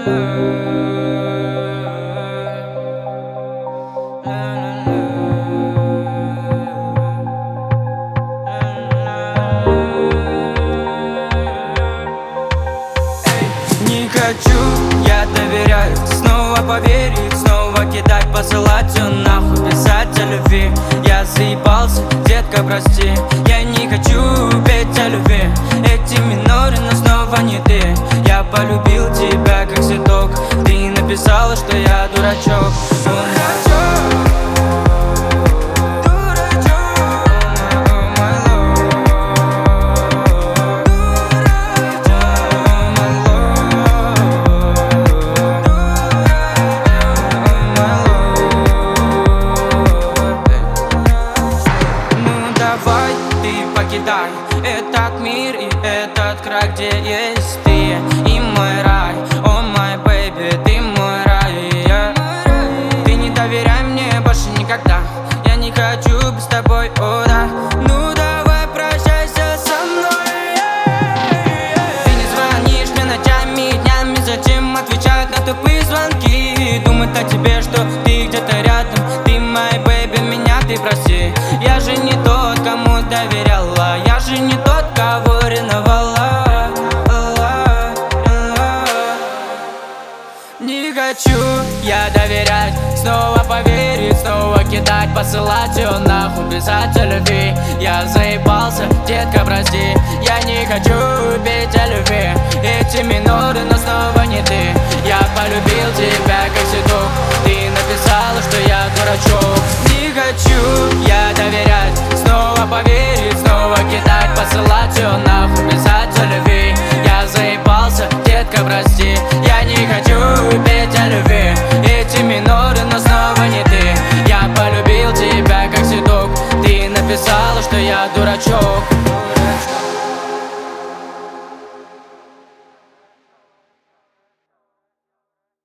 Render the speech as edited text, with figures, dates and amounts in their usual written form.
Не хочу я доверять, снова поверить, снова кидать, посылать все нахуй, писать о любви. Я заебался, детка, прости. Я не хочу петь о любви, эти миноры, но снова не ты. Я полюбил тебя как цветок, ты написала, что я дурачок. Покидай этот мир и этот край, где есть ты и мой рай. О май бэйби, ты мой рай, Ты не доверяй мне больше никогда, я не хочу без тобой, о да. Ну давай прощайся со мной, Ты не звонишь мне ночами и днями, зачем отвечать на тупые звонки? Думают о тебе, что ты где-то рядом, ты мой бэйби, меня ты прости. Я же не тот, кому доверяла, я же не тот, кого ревновала. Не хочу я доверять, снова поверить, снова кидать, посылать все нахуй, писать о любви. Я заебался, детка, прости. Я не хочу петь о любви, эти миноры, но снова не ты. Я полюбил тебя как цветок, ты написала, что я дурачок. Не хочу я доверять, снова поверить, снова кидать, посылать все нахуй, писать о любви. Я заебался, детка, прости. Я не хочу петь о любви, эти миноры, но снова не ты. Я полюбил тебя как цветок, ты написала, что я дурачок.